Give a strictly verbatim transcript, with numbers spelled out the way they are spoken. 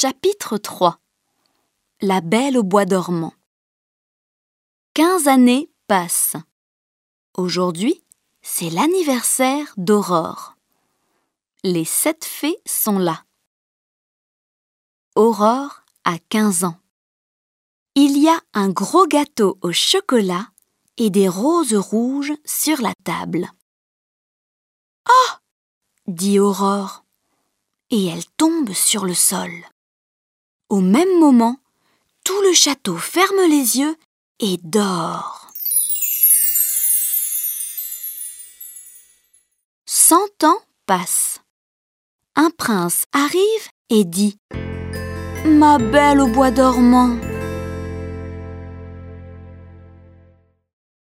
Chapitre trois. La Belle au bois dormant. Quinze années passent. Aujourd'hui, c'est l'anniversaire d'Aurore. Les sept fées sont là. Aurore a quinze ans. Il y a un gros gâteau au chocolat et des roses rouges sur la table. « Oh !» dit Aurore, et elle tombe sur le sol. Au même moment, tout le château ferme les yeux et dort. Cent ans passent. Un prince arrive et dit « Ma belle au bois dormant,